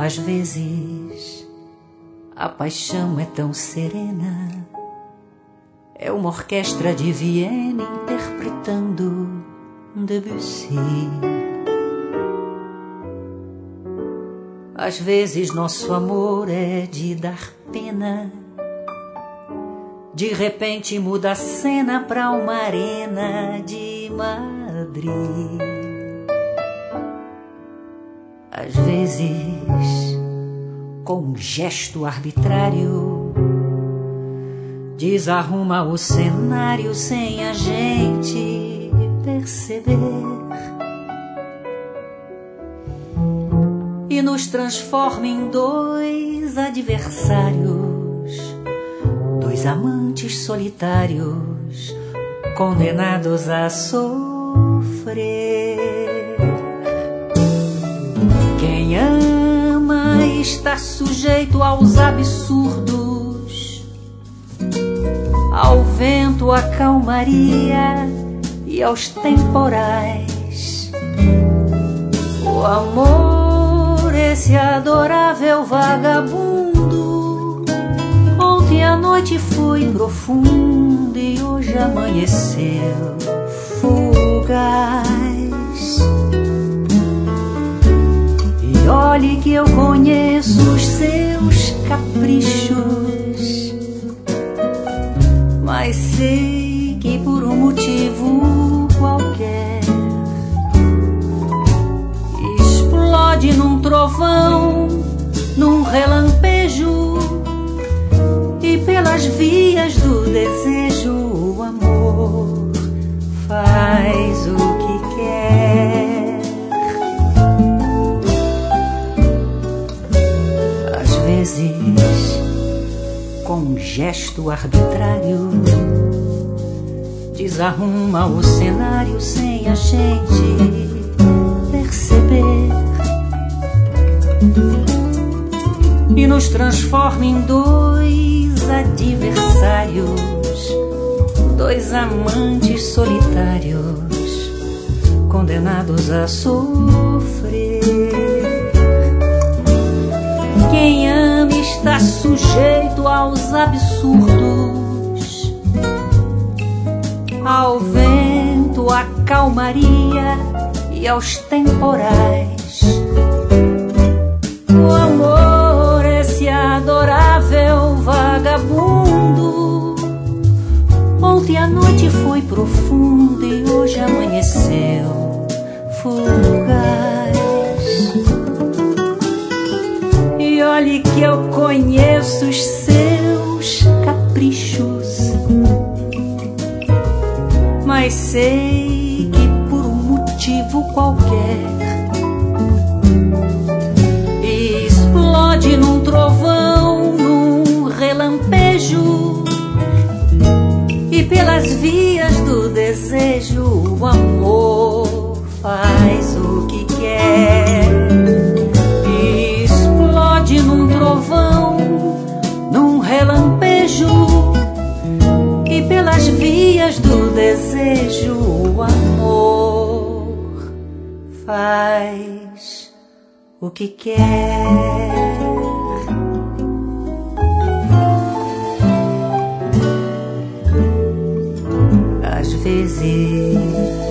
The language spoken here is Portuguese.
Às vezes a paixão é tão serena, é uma orquestra de Viena interpretando Debussy. Às vezes nosso amor é de dar pena, de repente muda a cena pra uma arena de Madrid. Às vezes, com um gesto arbitrário, desarruma o cenário sem a gente perceber e nos transforma em dois adversários, dois amantes solitários condenados a sofrer. Quem ama está sujeito aos absurdos, ao vento, à calmaria e aos temporais. O amor, esse adorável vagabundo, ontem a noite foi profunda e hoje amanheceu fugaz. E olhe que eu conheço os seus caprichos, mas sei que por um motivo qualquer explode num trovão, num relampejo, e pelas vias do desejo o amor faz o que quer. Às vezes, com um gesto arbitrário, desarruma o cenário sem a gente perceber e nos transforma em dois adversários, dois amantes solitários condenados a sofrer. Quem ama está sujeito aos absurdos, ao vento, à calmaria e aos temporais. O amor, esse adorável vagabundo, ontem a noite foi profunda e hoje amanheceu fugaz. E olhe que eu conheço os seus caprichos, mas sei que por um motivo qualquer explode num trovão, num relampejo, e pelas vias do desejo o amor faz o que quer. Explode num trovão, num relampejo, e pelas vias do desejo o amor faz o que quer. Às vezes